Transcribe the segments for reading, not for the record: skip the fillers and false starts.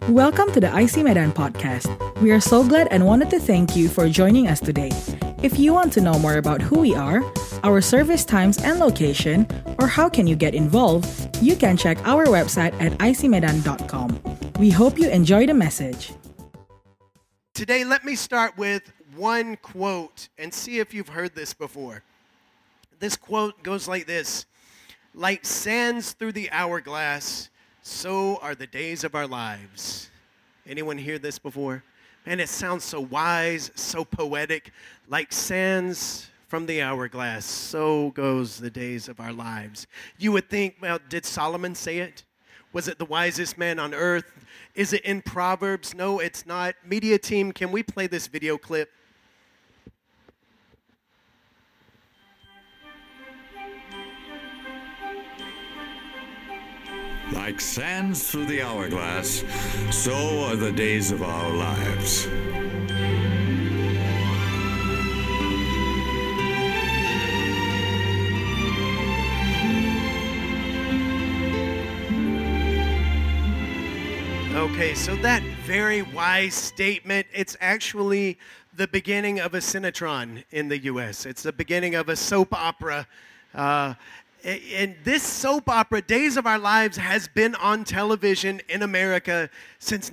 Welcome to the IC Medan podcast. We are so glad and wanted to thank you for joining us today. If you want to know more about who we are, our service times and location, or how can you get involved, you can check our website at icmedan.com. We hope you enjoy the message. Today, let me start with one quote and see if you've heard this before. This quote goes like this: "Like sands through the hourglass, so are the days of our lives." Anyone hear this before? Man, it sounds so wise, so poetic. Like sands from the hourglass, so goes the days of our lives. You would think, well, did Solomon say it? Was it the wisest man on earth? Is it in Proverbs? No, it's not. Media team, can we play this video clip? Like sands through the hourglass, so are the days of our lives. Okay, so that very wise statement, it's actually the beginning of a Cinetron in the U.S. It's the beginning of a soap opera. And this soap opera, Days of Our Lives, has been on television in America since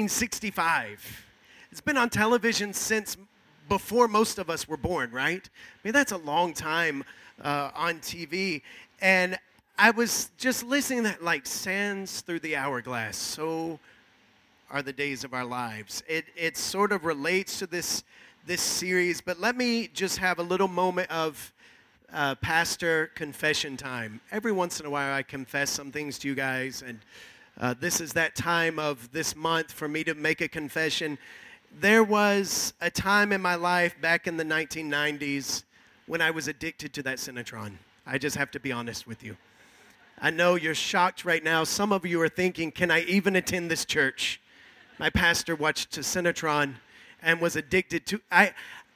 1965. It's been on television since before most of us were born, right? I mean, that's a long time on TV. And I was just listening to that, like sands through the hourglass, so are the days of our lives. It sort of relates to this series, but let me just have a little moment of pastor confession time. Every once in a while I confess some things to you guys, and this is that time of this month for me to make a confession. There was a time in my life back in the 1990s when I was addicted to that Cinetron. I just have to be honest with you. I know you're shocked right now. Some of you are thinking, can I even attend this church? My pastor watched Cinetron and was addicted to. I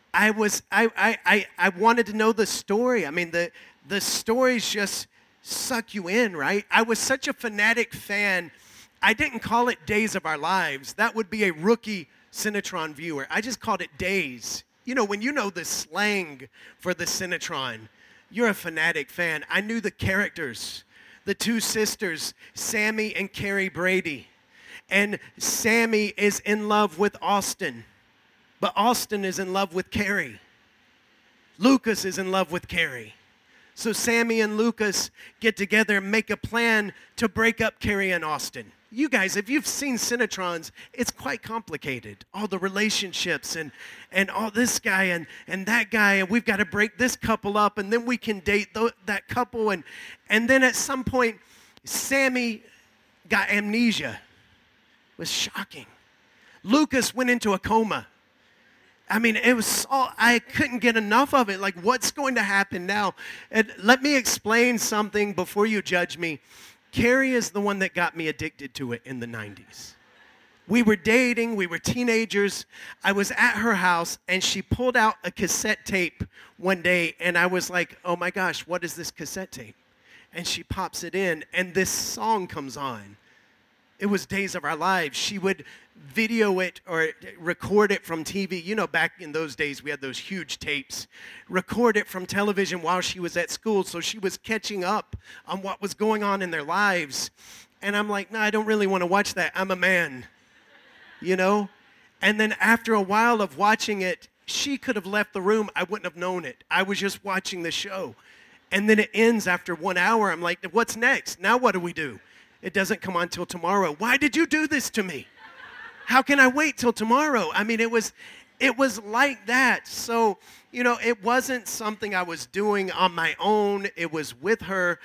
wanted to know the story. I mean, the stories just suck you in, right? I was such a fanatic fan. I didn't call it Days of Our Lives. That would be a rookie Cinetron viewer. I just called it Days. You know, when you know the slang for the Cinetron, you're a fanatic fan. I knew the characters, the two sisters, Sammy and Carrie Brady. And Sammy is in love with Austin. But Austin is in love with Carrie. Lucas is in love with Carrie. So Sammy and Lucas get together and make a plan to break up Carrie and Austin. You guys, if you've seen Cinetrons, it's quite complicated. All the relationships and all this guy and that guy, and we've got to break this couple up, and then we can date that couple. And then at some point, Sammy got amnesia. It was shocking. Lucas went into a coma. I mean, it was I couldn't get enough of it. Like, what's going to happen now? And let me explain something before you judge me. Carrie is the one that got me addicted to it in the 90s. We were dating. We were teenagers. I was at her house, and she pulled out a cassette tape one day, and I was like, oh, my gosh, what is this cassette tape? And she pops it in, and this song comes on. It was Days of Our Lives. She would video it or record it from TV. You know, back in those days, we had those huge tapes. Record it from television while she was at school, so she was catching up on what was going on in their lives. And I'm like, no, I don't really want to watch that. I'm a man, you know? And then after a while of watching it, she could have left the room. I wouldn't have known it. I was just watching the show. And then it ends after 1 hour. I'm like, what's next? Now what do we do? It doesn't come on till tomorrow. Why did you do this to me? How can I wait till tomorrow? I mean, it was like that. So, you know, it wasn't something I was doing on my own. It was with her,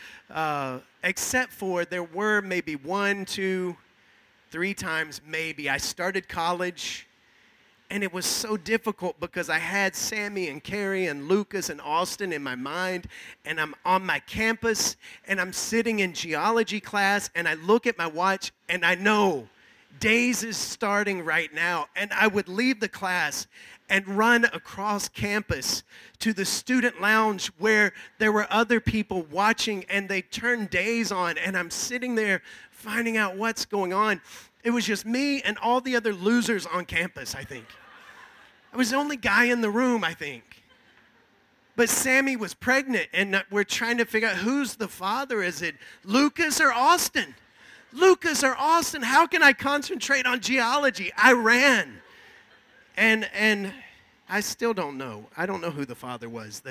except for there were maybe 1, 2, 3 times maybe. I started college, and it was so difficult because I had Sammy and Carrie and Lucas and Austin in my mind, and I'm on my campus, and I'm sitting in geology class, and I look at my watch, and I know Days is starting right now. And I would leave the class and run across campus to the student lounge where there were other people watching, and they turned Days on, and I'm sitting there finding out what's going on. It was just me and all the other losers on campus, I think. I was the only guy in the room, I think. But Sammy was pregnant, and we're trying to figure out who's the father. Is it Lucas or Austin? Lucas or Austin? How can I concentrate on geology? I ran. And I still don't know. I don't know who the father was.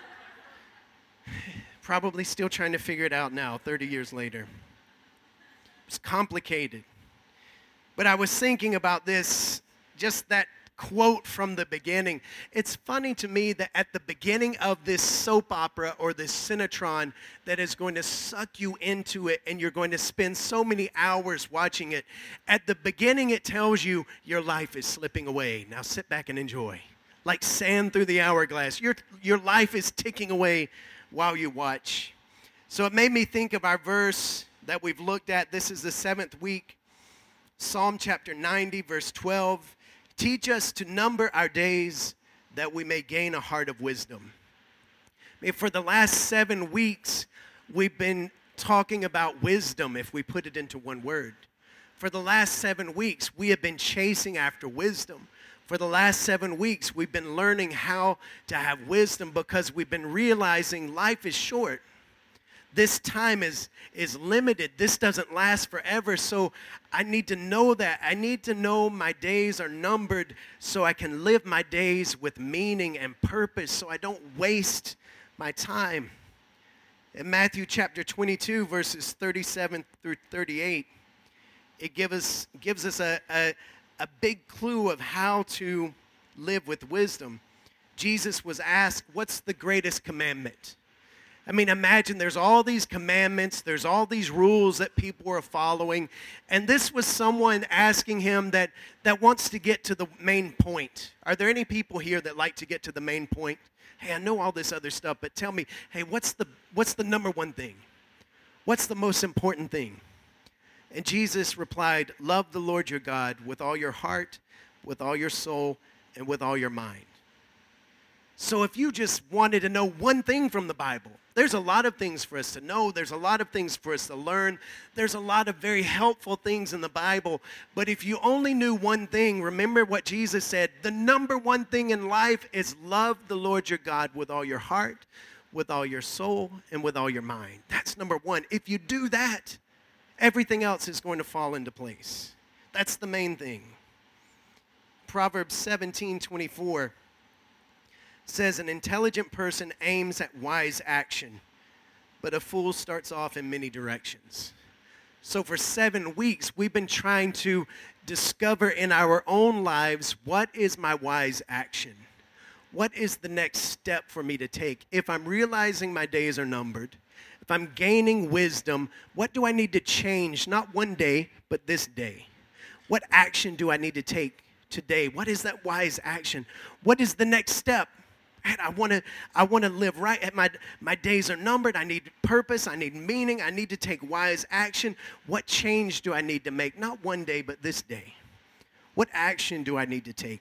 Probably still trying to figure it out now, 30 years later. It's complicated. But I was thinking about this, just that quote from the beginning. It's funny to me that at the beginning of this soap opera or this Cinetron that is going to suck you into it and you're going to spend so many hours watching it, at the beginning it tells you your life is slipping away. Now sit back and enjoy. Like sand through the hourglass. Your life is ticking away while you watch. So it made me think of our verse that we've looked at. This is the 7th week. Psalm chapter 90, verse 12. Teach us to number our days that we may gain a heart of wisdom. For the last 7 weeks, we've been talking about wisdom, if we put it into one word. For the last 7 weeks, we have been chasing after wisdom. For the last 7 weeks, we've been learning how to have wisdom because we've been realizing life is short. This time is limited. This doesn't last forever. So I need to know that. I need to know my days are numbered so I can live my days with meaning and purpose so I don't waste my time. In Matthew chapter 22, verses 37 through 38, it gives us a big clue of how to live with wisdom. Jesus was asked, what's the greatest commandment? I mean, imagine there's all these commandments, there's all these rules that people are following, and this was someone asking him that wants to get to the main point. Are there any people here that like to get to the main point? Hey, I know all this other stuff, but tell me, hey, what's the number one thing? What's the most important thing? And Jesus replied, love the Lord your God with all your heart, with all your soul, and with all your mind. So if you just wanted to know one thing from the Bible, there's a lot of things for us to know. There's a lot of things for us to learn. There's a lot of very helpful things in the Bible. But if you only knew one thing, remember what Jesus said. The number one thing in life is love the Lord your God with all your heart, with all your soul, and with all your mind. That's number one. If you do that, everything else is going to fall into place. That's the main thing. Proverbs 17:24 says, an intelligent person aims at wise action, but a fool starts off in many directions. So for 7 weeks, we've been trying to discover in our own lives, what is my wise action? What is the next step for me to take? If I'm realizing my days are numbered, if I'm gaining wisdom, what do I need to change? Not one day, but this day. What action do I need to take today? What is that wise action? What is the next step? Man, I want to live right. My days are numbered. I need purpose. I need meaning. I need to take wise action. What change do I need to make? Not one day, but this day. What action do I need to take?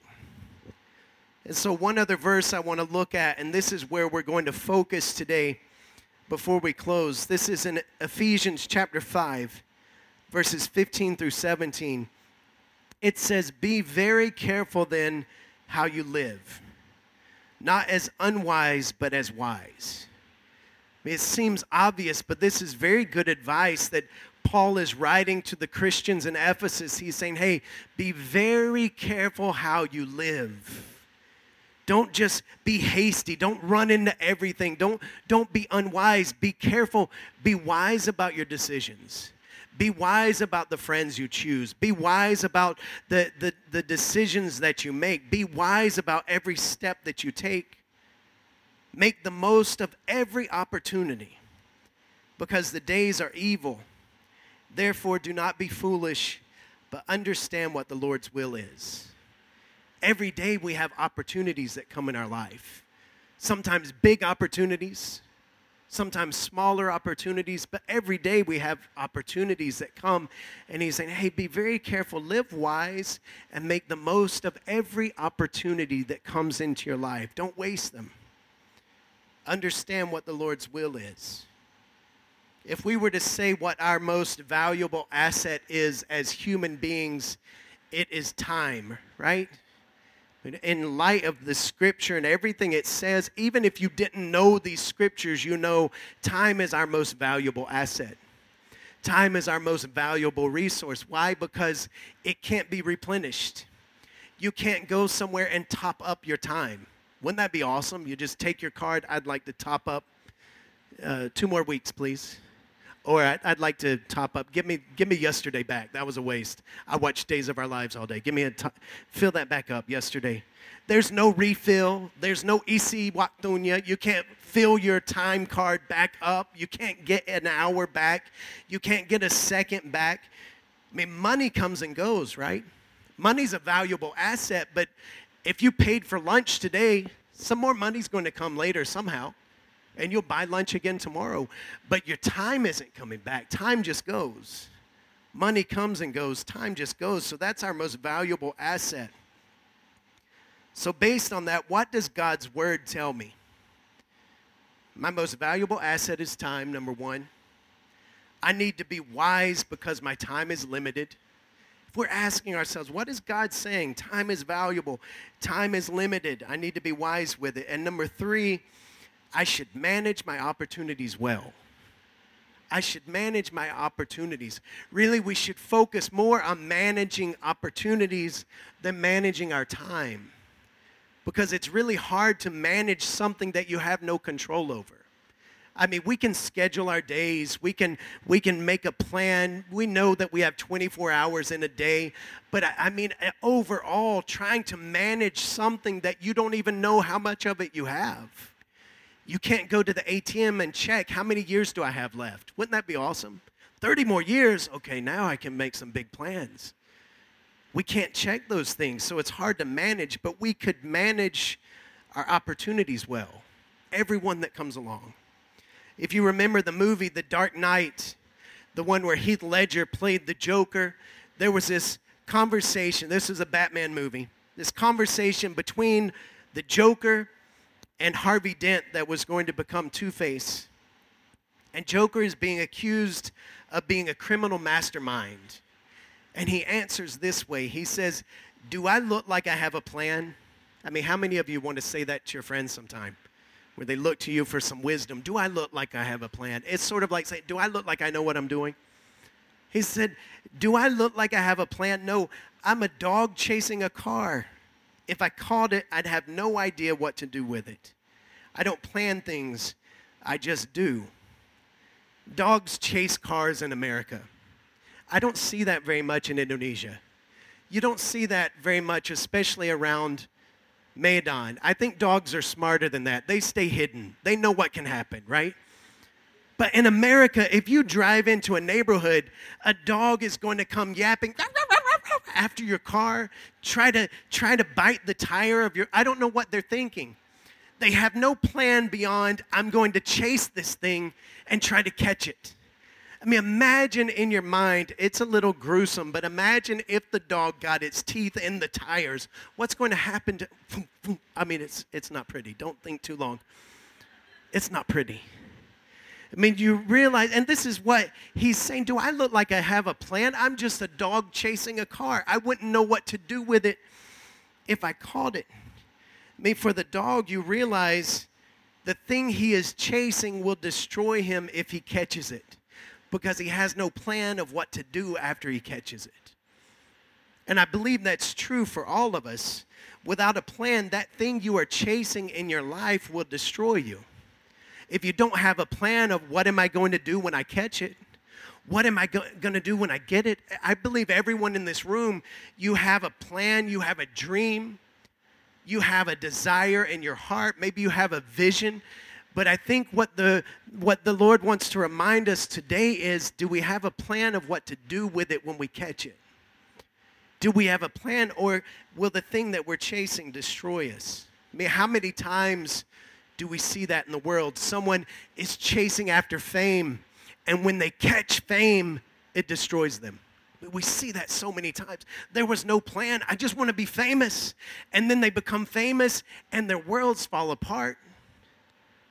And so one other verse I want to look at, and this is where we're going to focus today before we close. This is in Ephesians chapter 5, verses 15 through 17. It says, be very careful then how you live. Not as unwise, but as wise. I mean, it seems obvious, but this is very good advice that Paul is writing to the Christians in Ephesus. He's saying, hey, be very careful how you live. Don't just be hasty. Don't run into everything. Don't be unwise. Be careful. Be wise about your decisions. Be wise about the friends you choose. Be wise about the decisions that you make. Be wise about every step that you take. Make the most of every opportunity because the days are evil. Therefore, do not be foolish, but understand what the Lord's will is. Every day we have opportunities that come in our life. Sometimes big opportunities. Sometimes smaller opportunities, but every day we have opportunities that come, and he's saying, hey, be very careful, live wise, and make the most of every opportunity that comes into your life. Don't waste them. Understand what the Lord's will is. If we were to say what our most valuable asset is as human beings, it is time, right? In light of the scripture and everything it says, even if you didn't know these scriptures, you know time is our most valuable asset. Time is our most valuable resource. Why? Because it can't be replenished. You can't go somewhere and top up your time. Wouldn't that be awesome? You just take your card, I'd like to top up 2 more weeks, please. Or I'd like to top up. Give me yesterday back. That was a waste. I watched Days of Our Lives all day. Fill that back up yesterday. There's no refill. There's no isi waktunya. You can't fill your time card back up. You can't get an hour back. You can't get a second back. I mean, money comes and goes, right? Money's a valuable asset, but if you paid for lunch today, some more money's going to come later somehow. And you'll buy lunch again tomorrow. But your time isn't coming back. Time just goes. Money comes and goes. Time just goes. So that's our most valuable asset. So based on that, what does God's word tell me? My most valuable asset is time, number one. I need to be wise because my time is limited. If we're asking ourselves, what is God saying? Time is valuable. Time is limited. I need to be wise with it. And number three, I should manage my opportunities well. I should manage my opportunities. Really, we should focus more on managing opportunities than managing our time. Because it's really hard to manage something that you have no control over. I mean, we can schedule our days. We can make a plan. We know that we have 24 hours in a day. But I mean, overall, trying to manage something that you don't even know how much of it you have. You can't go to the ATM and check, how many years do I have left? Wouldn't that be awesome? 30 more years. Okay, now I can make some big plans. We can't check those things, so it's hard to manage, but we could manage our opportunities well. Everyone that comes along. If you remember the movie The Dark Knight, the one where Heath Ledger played the Joker, there was this conversation. This is a Batman movie. This conversation between the Joker and Harvey Dent that was going to become Two-Face. And Joker is being accused of being a criminal mastermind. And he answers this way. He says, do I look like I have a plan? I mean, how many of you want to say that to your friends sometime? Where they look to you for some wisdom. Do I look like I have a plan? It's sort of like saying, do I look like I know what I'm doing? He said, do I look like I have a plan? No, I'm a dog chasing a car. If I caught it, I'd have no idea what to do with it. I don't plan things, I just do. Dogs chase cars in America. I don't see that very much in Indonesia. You don't see that very much, especially around Medan. I think dogs are smarter than that. They stay hidden. They know what can happen, right? But in America, if you drive into a neighborhood, a dog is going to come yapping after your car, try to bite the tire of your, I don't know what they're thinking. They have no plan beyond, I'm going to chase this thing and try to catch it. I mean, imagine in your mind, it's a little gruesome, but imagine if the dog got its teeth in the tires. What's going to happen to, I mean, it's not pretty. Don't think too long. It's not pretty. I mean, you realize, and this is what he's saying, do I look like I have a plan? I'm just a dog chasing a car. I wouldn't know what to do with it if I caught it. I mean, for the dog, you realize the thing he is chasing will destroy him if he catches it, because he has no plan of what to do after he catches it. And I believe that's true for all of us. Without a plan, that thing you are chasing in your life will destroy you. If you don't have a plan of what am I going to do when I catch it, what am I going to do when I get it, I believe everyone in this room, you have a plan, you have a dream, you have a desire in your heart, maybe you have a vision. But I think what the Lord wants to remind us today is, do we have a plan of what to do with it when we catch it? Do we have a plan, or will the thing that we're chasing destroy us? I mean, how many times do we see that in the world? Someone is chasing after fame, and when they catch fame, it destroys them. We see that so many times. There was no plan. I just want to be famous. And then they become famous, and their worlds fall apart.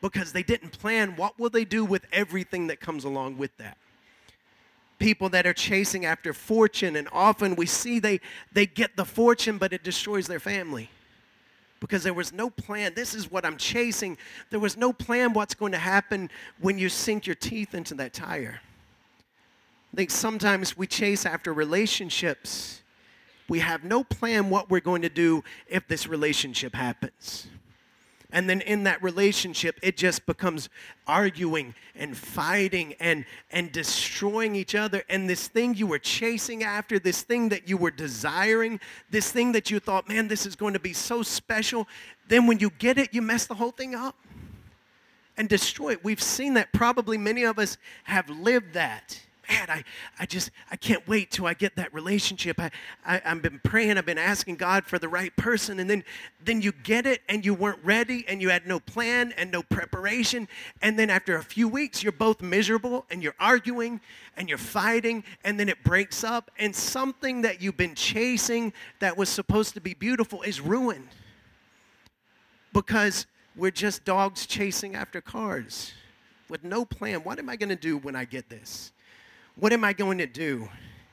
because they didn't plan what will they do with everything that comes along with that. People that are chasing after fortune, and often we see they get the fortune, but it destroys their family because there was no plan. This is what I'm chasing. There was no plan what's going to happen when you sink your teeth into that tire. I think sometimes we chase after relationships. We have no plan what we're going to do if this relationship happens. And then in that relationship, it just becomes arguing and fighting and destroying each other. And this thing you were chasing after, this thing that you were desiring, this thing that you thought, man, this is going to be so special. Then when you get it, you mess the whole thing up and destroy it. We've seen that. Probably many of us have lived that. Man, I can't wait till I get that relationship. I've been praying, I've been asking God for the right person, and then you get it and you weren't ready and you had no plan and no preparation, and then after a few weeks you're both miserable and you're arguing and you're fighting, and then it breaks up, and something that you've been chasing that was supposed to be beautiful is ruined because we're just dogs chasing after cars with no plan. What am I going to do when I get this? What am I going to do?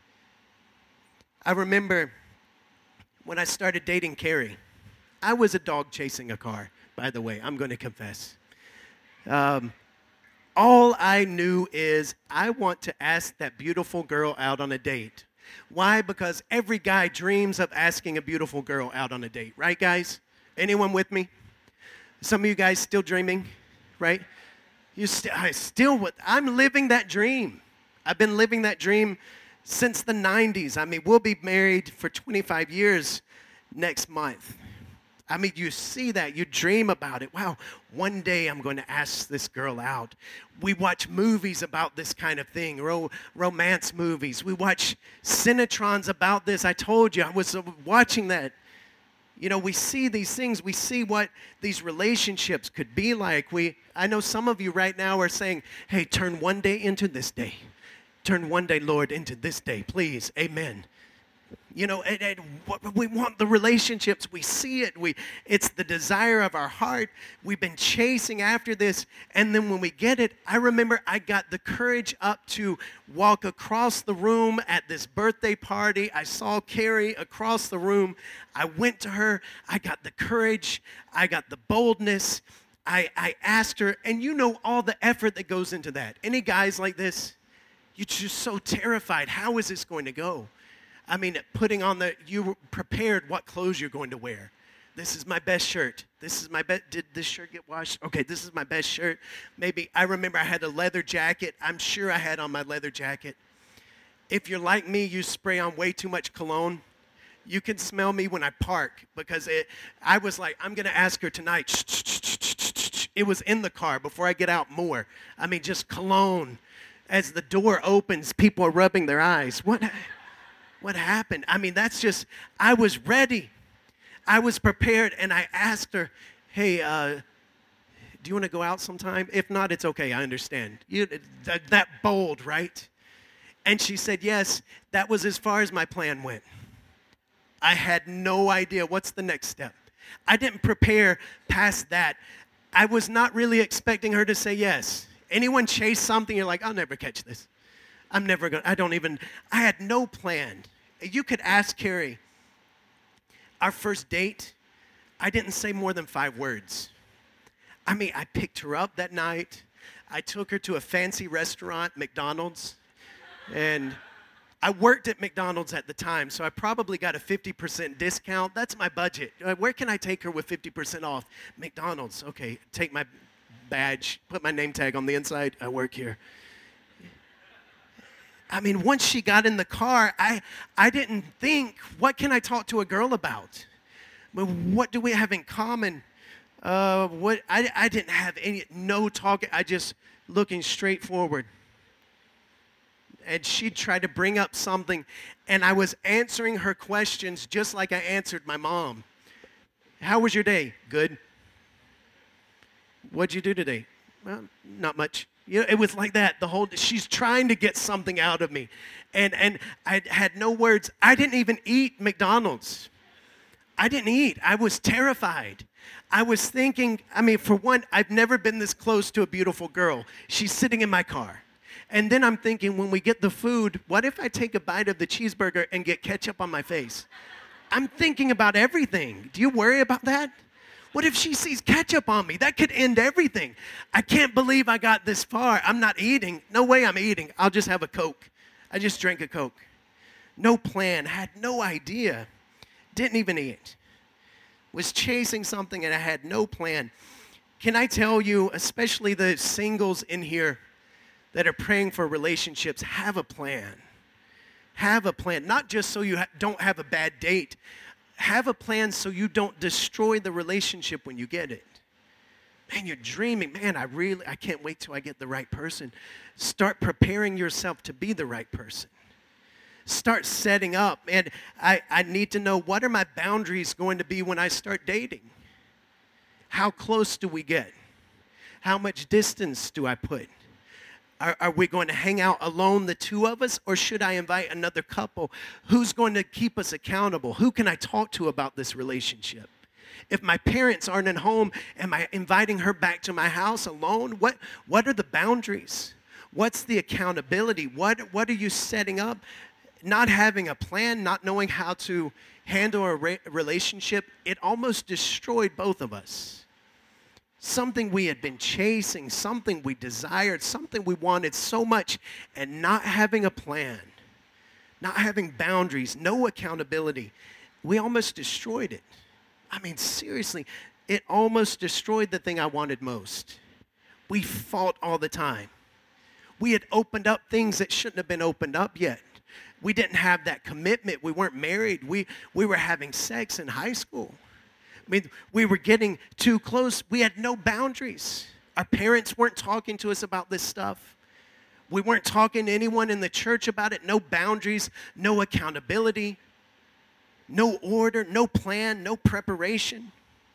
I remember when I started dating Carrie, I was a dog chasing a car, by the way. I'm going to confess. All I knew is I want to ask that beautiful girl out on a date. Why? Because every guy dreams of asking a beautiful girl out on a date. Right, guys? Anyone with me? Some of you guys still dreaming, right? I'm living that dream. I've been living that dream since the 90s. I mean, we'll be married for 25 years next month. I mean, you see that. You dream about it. Wow, one day I'm going to ask this girl out. We watch movies about this kind of thing, romance movies. We watch Cinetrons about this. I told you, I was watching that. You know, we see these things. We see what these relationships could be like. I know some of you right now are saying, hey, turn one day into this day. Turn one day, Lord, into this day, please. Amen. You know, we want the relationships. We see it. It's the desire of our heart. We've been chasing after this. And then when we get it, I remember I got the courage up to walk across the room at this birthday party. I saw Carrie across the room. I went to her. I got the courage. I got the boldness. I asked her. And you know all the effort that goes into that. Any guys like this? You're just so terrified. How is this going to go? I mean, you prepared what clothes you're going to wear. This is my best shirt. Did this shirt get washed? Okay, this is my best shirt. Maybe, I remember I had a leather jacket. I'm sure I had on my leather jacket. If you're like me, you spray on way too much cologne. You can smell me when I park because I was like, I'm going to ask her tonight. It was in the car before I get out more. I mean, just cologne. As the door opens, people are rubbing their eyes. What happened? I mean, I was ready. I was prepared, and I asked her, hey, do you want to go out sometime? If not, it's okay, I understand. That bold, right? And she said, yes, that was as far as my plan went. I had no idea what's the next step. I didn't prepare past that. I was not really expecting her to say yes. Anyone chase something, you're like, I'll never catch this. I had no plan. You could ask Carrie. Our first date, I didn't say more than 5 words. I mean, I picked her up that night. I took her to a fancy restaurant, McDonald's. And I worked at McDonald's at the time, so I probably got a 50% discount. That's my budget. Where can I take her with 50% off? McDonald's. Okay, take my badge, put my name tag on the inside. I work here. I mean, once she got in the car, I didn't think, what can I talk to a girl about? But what do we have in common? I didn't have no talking. I just looking straight forward. And she tried to bring up something, and I was answering her questions just like I answered my mom. How was your day? Good. What'd you do today? Well, not much. You know, it was like that. She's trying to get something out of me. And I had no words. I didn't even eat McDonald's. I didn't eat. I was terrified. I was thinking, for one, I've never been this close to a beautiful girl. She's sitting in my car. And then I'm thinking, when we get the food, what if I take a bite of the cheeseburger and get ketchup on my face? I'm thinking about everything. Do you worry about that? What if she sees ketchup on me? That could end everything. I can't believe I got this far. I'm not eating. No way I'm eating. I'll just have a Coke. I just drank a Coke. No plan. Had no idea. Didn't even eat. Was chasing something and I had no plan. Can I tell you, especially the singles in here that are praying for relationships, have a plan. Have a plan. Not just so you don't have a bad date. Have a plan so you don't destroy the relationship when you get it. Man, you're dreaming. Man, I can't wait till I get the right person. Start preparing yourself to be the right person. Start setting up. And I need to know, what are my boundaries going to be when I start dating? How close do we get? How much distance do I put? Are we going to hang out alone, the two of us, or should I invite another couple? Who's going to keep us accountable? Who can I talk to about this relationship? If my parents aren't at home, am I inviting her back to my house alone? What are the boundaries? What's the accountability? What are you setting up? Not having a plan, not knowing how to handle a relationship, it almost destroyed both of us. Something we had been chasing, something we desired, something we wanted so much, and not having a plan, not having boundaries, no accountability, we almost destroyed it. Seriously, it almost destroyed the thing I wanted most. We fought all the time. We had opened up things that shouldn't have been opened up yet. We didn't have that commitment. We weren't married. We were having sex in high school. We were getting too close. We had no boundaries. Our parents weren't talking to us about this stuff. We weren't talking to anyone in the church about it. No boundaries, no accountability, no order, no plan, no preparation.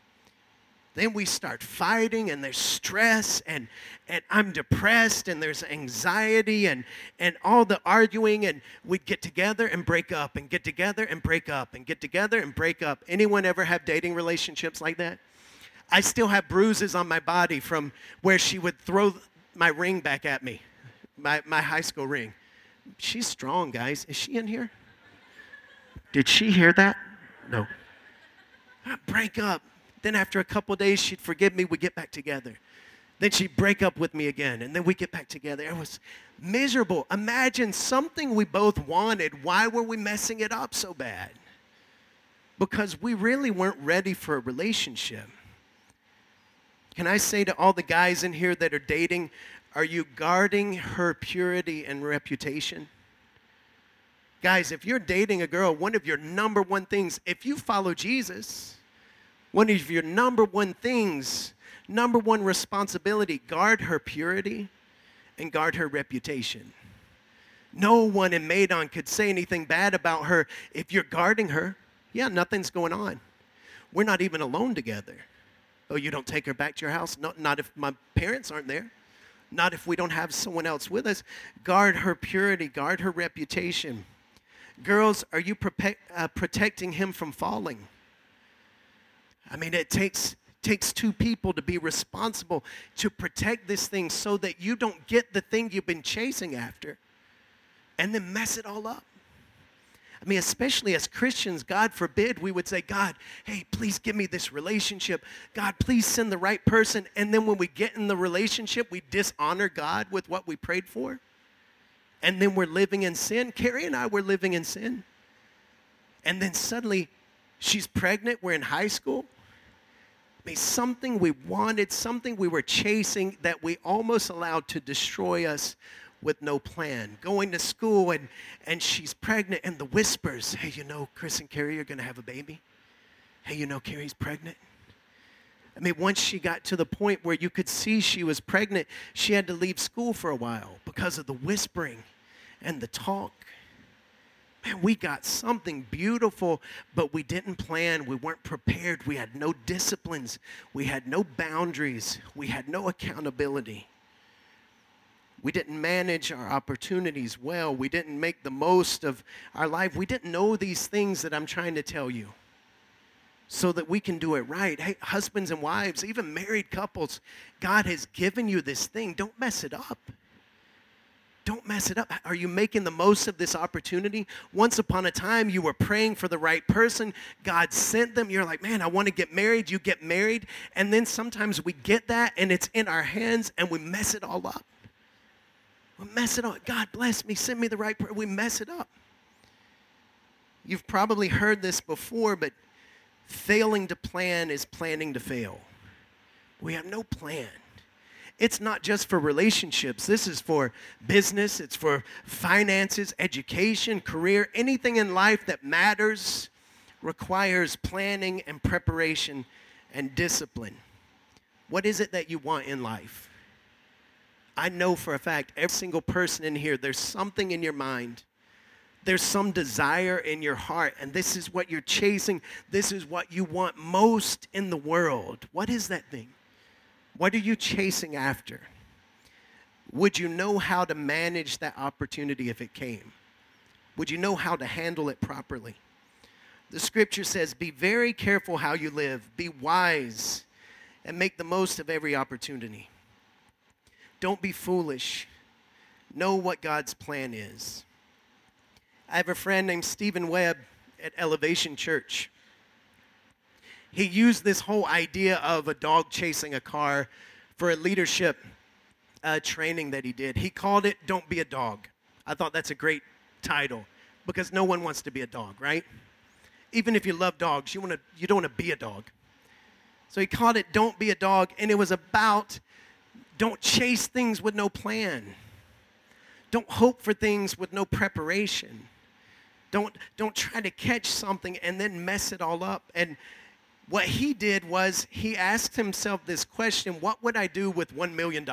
Then we start fighting, and there's stress, and I'm depressed, and there's anxiety, and all the arguing, and we'd get together and break up, and get together and break up, and get together and break up. Anyone ever have dating relationships like that? I still have bruises on my body from where she would throw my ring back at me, my high school ring. She's strong, guys. Is she in here? Did she hear that? No. Break up. Then after a couple days, she'd forgive me. We'd get back together. Then she'd break up with me again, and then we'd get back together. It was miserable. Imagine something we both wanted. Why were we messing it up so bad? Because we really weren't ready for a relationship. Can I say to all the guys in here that are dating, are you guarding her purity and reputation? Guys, if you're dating a girl, one of your number one things, if you follow Jesus, one of your number one things, number one responsibility, guard her purity and guard her reputation. No one in Medan could say anything bad about her if you're guarding her. Yeah, nothing's going on. We're not even alone together. Oh, you don't take her back to your house? No, not if my parents aren't there. Not if we don't have someone else with us. Guard her purity, guard her reputation. Girls, are you protecting him from falling? It takes two people to be responsible to protect this thing so that you don't get the thing you've been chasing after and then mess it all up. Especially as Christians, God forbid we would say, God, hey, please give me this relationship. God, please send the right person. And then when we get in the relationship, we dishonor God with what we prayed for. And then we're living in sin. Carrie and I were living in sin. And then suddenly she's pregnant. We're in high school. Something we wanted, something we were chasing that we almost allowed to destroy us with no plan. Going to school and she's pregnant, and the whispers, hey, Chris and Carrie are going to have a baby. Hey, Carrie's pregnant. Once she got to the point where you could see she was pregnant, she had to leave school for a while because of the whispering and the talk. Man, we got something beautiful, but we didn't plan. We weren't prepared. We had no disciplines. We had no boundaries. We had no accountability. We didn't manage our opportunities well. We didn't make the most of our life. We didn't know these things that I'm trying to tell you. so that we can do it right. Hey, husbands and wives, even married couples, God has given you this thing. Don't mess it up. Don't mess it up. Are you making the most of this opportunity? Once upon a time, you were praying for the right person. God sent them. You're like, man, I want to get married. You get married. And then sometimes we get that, and it's in our hands, and we mess it all up. We mess it up. God bless me. Send me the right person. We mess it up. You've probably heard this before, but failing to plan is planning to fail. We have no plan. It's not just for relationships. This is for business. It's for finances, education, career. Anything in life that matters requires planning and preparation and discipline. What is it that you want in life? I know for a fact, every single person in here, there's something in your mind. There's some desire in your heart, and this is what you're chasing. This is what you want most in the world. What is that thing? What are you chasing after? Would you know how to manage that opportunity if it came? Would you know how to handle it properly? The scripture says, be very careful how you live. Be wise and make the most of every opportunity. Don't be foolish. Know what God's plan is. I have a friend named Stephen Webb at Elevation Church. He used this whole idea of a dog chasing a car for a leadership training that he did. He called it, Don't Be a Dog. I thought that's a great title because no one wants to be a dog, right? Even if you love dogs, you don't want to be a dog. So he called it, Don't Be a Dog, and it was about don't chase things with no plan. Don't hope for things with no preparation. Don't try to catch something and then mess it all up. And what he did was he asked himself this question, what would I do with $1 million?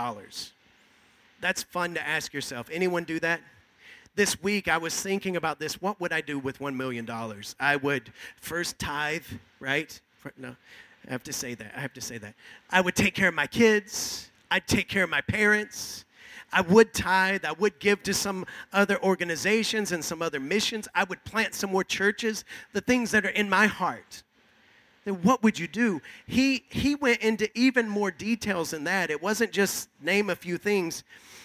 That's fun to ask yourself. Anyone do that? This week I was thinking about this. What would I do with $1 million? I would first tithe, right? No, I have to say that. I would take care of my kids. I'd take care of my parents. I would tithe. I would give to some other organizations and some other missions. I would plant some more churches, the things that are in my heart. Then what would you do? He went into even more details than that. It wasn't just name a few things.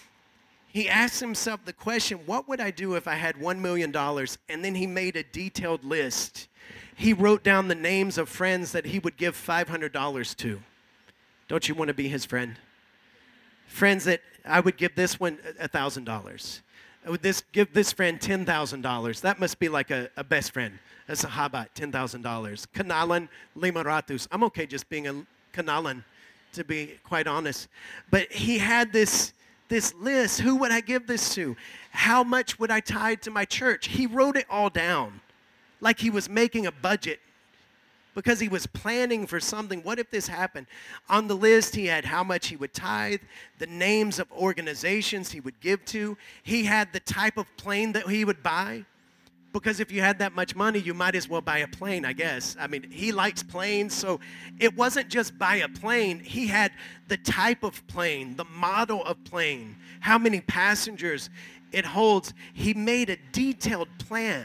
He asked himself the question, what would I do if I had $1 million? And then he made a detailed list. He wrote down the names of friends that he would give $500 to. Don't you want to be his friend? Friends that I would give this one $1,000. I would give this friend $10,000. That must be like a best friend. That's a habat, $10,000. Kanalan, 500. I'm okay just being a kanalan, to be quite honest. But he had this list. Who would I give this to? How much would I tithe to my church? He wrote it all down like he was making a budget because he was planning for something. What if this happened? On the list, he had how much he would tithe, the names of organizations he would give to. He had the type of plane that he would buy. Because if you had that much money, you might as well buy a plane, I guess. I mean, he likes planes, so it wasn't just buy a plane. He had the type of plane, the model of plane, how many passengers it holds. He made a detailed plan.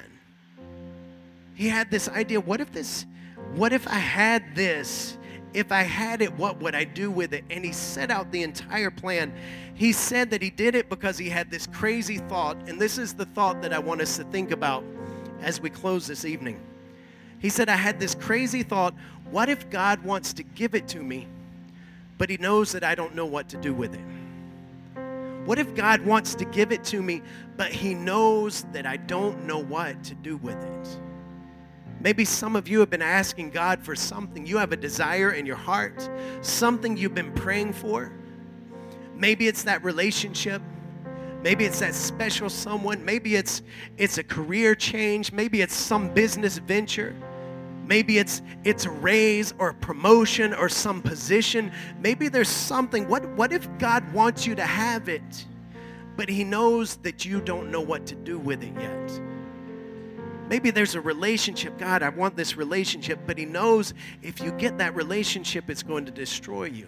He had this idea, what if I had this? If I had it, what would I do with it? And he set out the entire plan. He said that he did it because he had this crazy thought, and this is the thought that I want us to think about as we close this evening. He said, I had this crazy thought, what if God wants to give it to me, but he knows that I don't know what to do with it? What if God wants to give it to me, but he knows that I don't know what to do with it? Maybe some of you have been asking God for something. You have a desire in your heart, something you've been praying for. Maybe it's that relationship. Maybe it's that special someone. Maybe it's a career change. Maybe it's some business venture. Maybe it's a raise or a promotion or some position. Maybe there's something. What if God wants you to have it, but he knows that you don't know what to do with it yet? Maybe there's a relationship. God, I want this relationship, but he knows if you get that relationship, it's going to destroy you.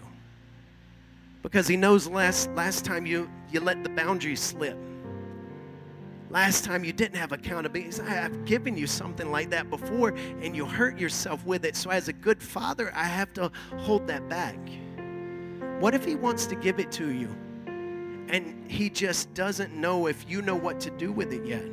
Because he knows last time you let the boundaries slip. Last time you didn't have accountability. I've given you something like that before, and you hurt yourself with it. So as a good father, I have to hold that back. What if he wants to give it to you, and he just doesn't know if you know what to do with it yet?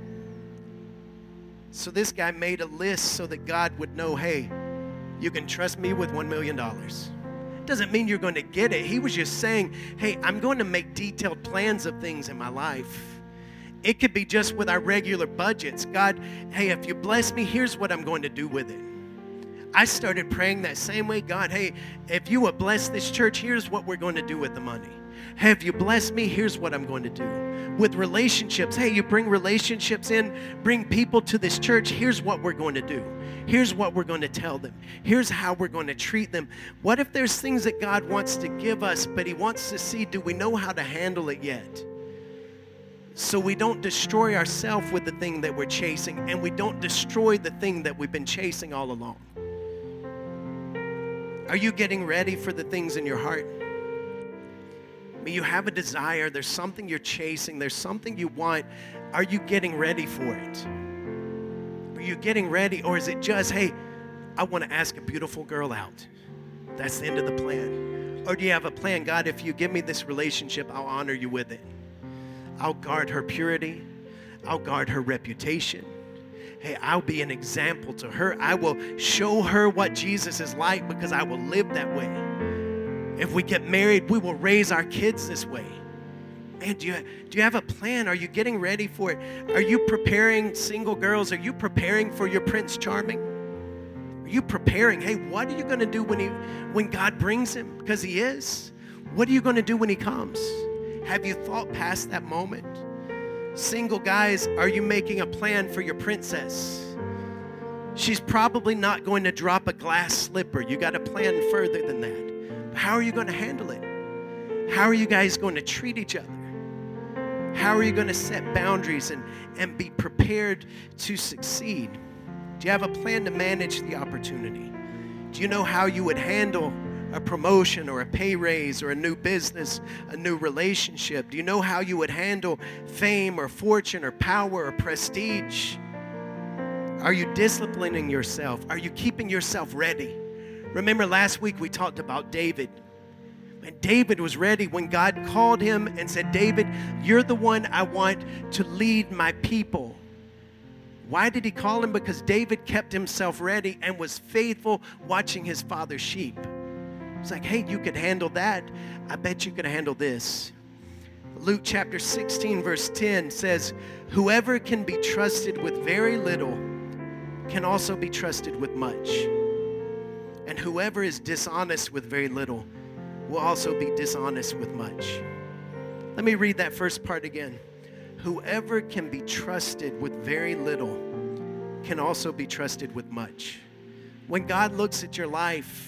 So this guy made a list so that God would know, hey, you can trust me with $1 million. Doesn't mean you're going to get it. He was just saying, hey, I'm going to make detailed plans of things in my life. It could be just with our regular budgets. God, hey, if you bless me, here's what I'm going to do with it. I started praying that same way. God, hey, if you will bless this church, here's what we're going to do with the money. Hey, if you bless me, here's what I'm going to do. With relationships, hey, you bring relationships in, bring people to this church, here's what we're going to do. Here's what we're going to tell them. Here's how we're going to treat them. What if there's things that God wants to give us, but he wants to see, do we know how to handle it yet? So we don't destroy ourselves with the thing that we're chasing, and we don't destroy the thing that we've been chasing all along. Are you getting ready for the things in your heart? I mean, you have a desire. There's something you're chasing. There's something you want. Are you getting ready for it? Are you getting ready? Or is it just, hey, I want to ask a beautiful girl out. That's the end of the plan. Or do you have a plan? God, if you give me this relationship, I'll honor you with it. I'll guard her purity. I'll guard her reputation. Hey, I'll be an example to her. I will show her what Jesus is like because I will live that way. If we get married, we will raise our kids this way. Man, do you have a plan? Are you getting ready for it? Are you preparing, single girls? Are you preparing for your Prince Charming? Are you preparing? Hey, what are you going to do when God brings him? Because he is. What are you going to do when he comes? Have you thought past that moment? Single guys, are you making a plan for your princess? She's probably not going to drop a glass slipper. You got to plan further than that. How are you going to handle it? How are you guys going to treat each other? How are you going to set boundaries and be prepared to succeed? Do you have a plan to manage the opportunity? Do you know how you would handle a promotion or a pay raise or a new business, a new relationship? Do you know how you would handle fame or fortune or power or prestige? Are you disciplining yourself? Are you keeping yourself ready? Remember last week we talked about David. And David was ready when God called him and said, David, you're the one I want to lead my people. Why did he call him? Because David kept himself ready and was faithful watching his father's sheep. It's like, hey, you could handle that. I bet you could handle this. Luke chapter 16, verse 10 says, whoever can be trusted with very little can also be trusted with much. And whoever is dishonest with very little will also be dishonest with much. Let me read that first part again. Whoever can be trusted with very little can also be trusted with much. When God looks at your life,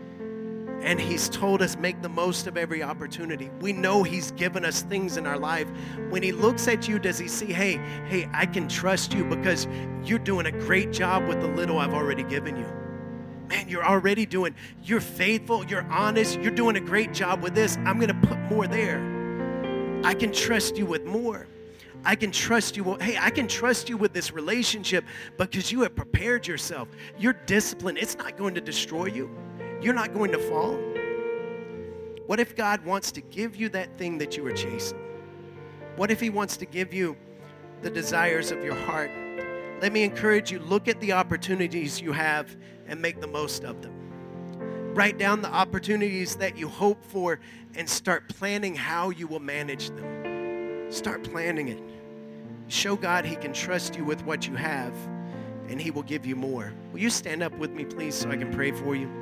and he's told us make the most of every opportunity. We know he's given us things in our life. When he looks at you, does he see, hey, I can trust you because you're doing a great job with the little I've already given you. Man, you're faithful, you're honest, you're doing a great job with this. I'm going to put more there. I can trust you with more. I can trust you. Hey, I can trust you with this relationship because you have prepared yourself. You're disciplined. It's not going to destroy you. You're not going to fall. What if God wants to give you that thing that you were chasing? What if he wants to give you the desires of your heart? Let me encourage you, look at the opportunities you have and make the most of them. Write down the opportunities that you hope for and start planning how you will manage them. Start planning it. Show God he can trust you with what you have and he will give you more. Will you stand up with me, please, so I can pray for you?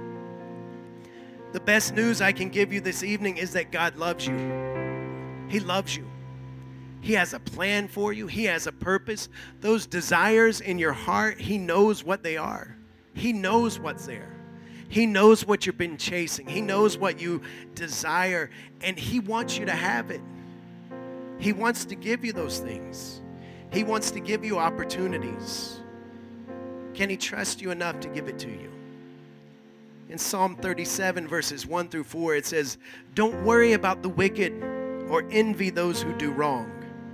The best news I can give you this evening is that God loves you. He loves you. He has a plan for you. He has a purpose. Those desires in your heart, he knows what they are. He knows what's there. He knows what you've been chasing. He knows what you desire, and he wants you to have it. He wants to give you those things. He wants to give you opportunities. Can he trust you enough to give it to you? In Psalm 37, verses 1 through 4, it says, don't worry about the wicked or envy those who do wrong,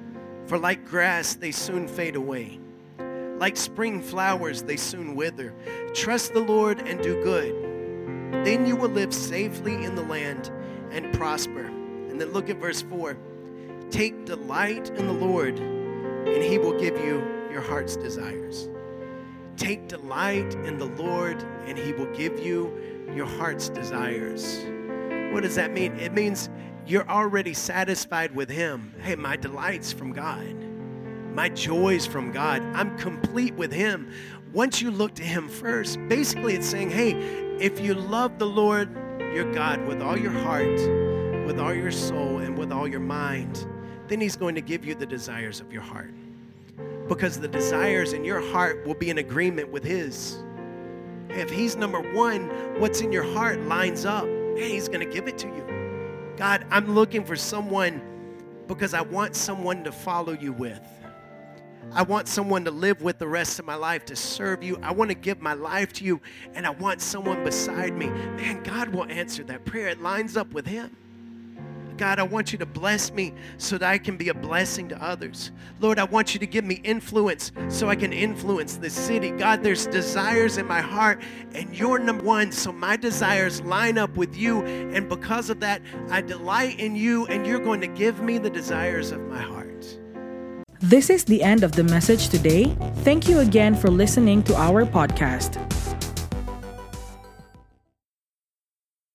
For like grass, they soon fade away. Like spring flowers, they soon wither. Trust the Lord and do good. Then you will live safely in the land and prosper. And then look at verse 4. Take delight in the Lord, and he will give you your heart's desires. Take delight in the Lord, and he will give you your heart's desires. What does that mean? It means you're already satisfied with him. Hey, my delight's from God. My joy's from God. I'm complete with him. Once you look to him first, basically it's saying, hey, if you love the Lord your God with all your heart, with all your soul, and with all your mind, then he's going to give you the desires of your heart. Because the desires in your heart will be in agreement with his. If he's number one, what's in your heart lines up. Hey, he's going to give it to you. God, I'm looking for someone because I want someone to follow you with. I want someone to live with the rest of my life, to serve you. I want to give my life to you, and I want someone beside me. Man, God will answer that prayer. It lines up with him. God, I want you to bless me so that I can be a blessing to others. Lord, I want you to give me influence so I can influence this city. God, there's desires in my heart, and you're number one, so my desires line up with you, and because of that, I delight in you, and you're going to give me the desires of my heart. This is the end of the message today. Thank you again for listening to our podcast.